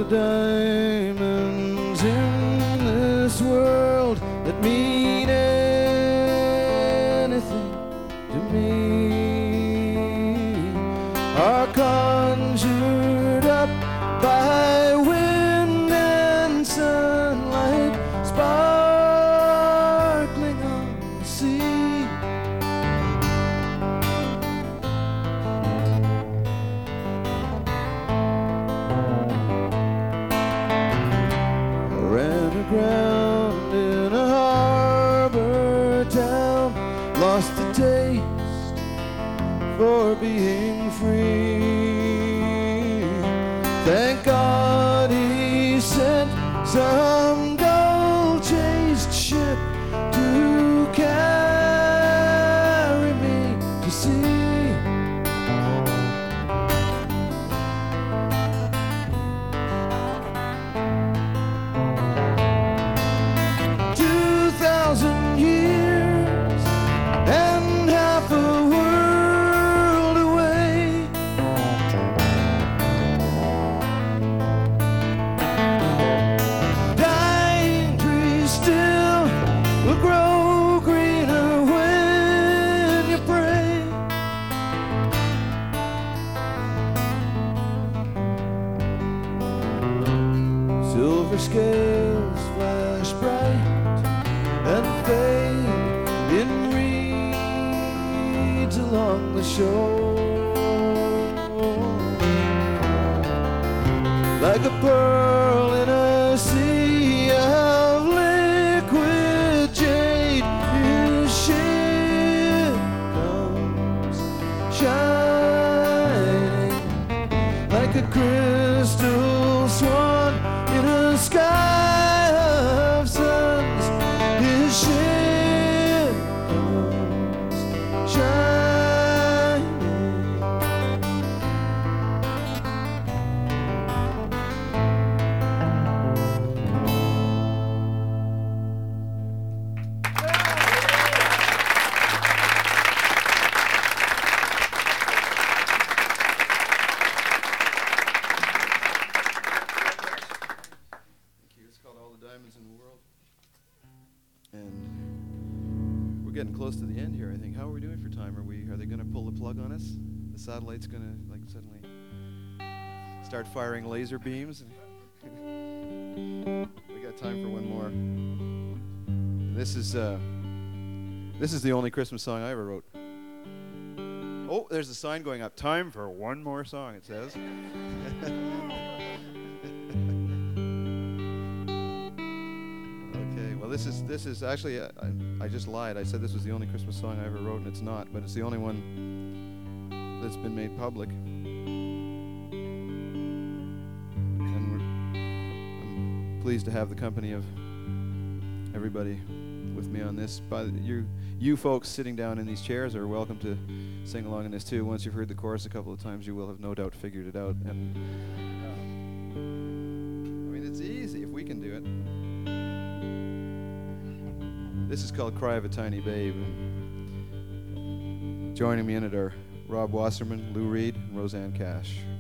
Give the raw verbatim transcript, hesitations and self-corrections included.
the diamonds in this world that mean anything to me are conjured up by wind and sunlight sparkling on the sea. I ran aground in a harbor town, lost the taste for being free. Thank God he sent some gold-chased ship to carry me to sea. Two thousand years and half a world away. Dying trees still will grow greener when you pray. Silver scales flash bright and fade in reeds along the shore, like a pearl in a sea of liquid jade. His ship comes shining like a crystal swan in a sky of suns. His ship comes shining. Thank you. It's called All the Diamonds in the World. And we're getting close to the end here, I think. How are we doing for time? Are we are they gonna pull the plug on us? The satellite's gonna like suddenly start firing laser beams? We got time for one more. This is uh this is the only Christmas song I ever wrote. Oh, there's a sign going up. Time for one more song, it says. Okay, well this is this is actually uh, I, I just lied. I said this was the only Christmas song I ever wrote, and it's not, but it's the only one that's been made public. And we're, I'm pleased to have the company of everybody with me on this. By the, you you folks sitting down in these chairs are welcome to sing along in this too. Once you've heard the chorus a couple of times, you will have no doubt figured it out. And I mean, it's easy if we can do it. This is called Cry of a Tiny Babe. Joining me in it are Rob Wasserman, Lou Reed, and Roseanne Cash.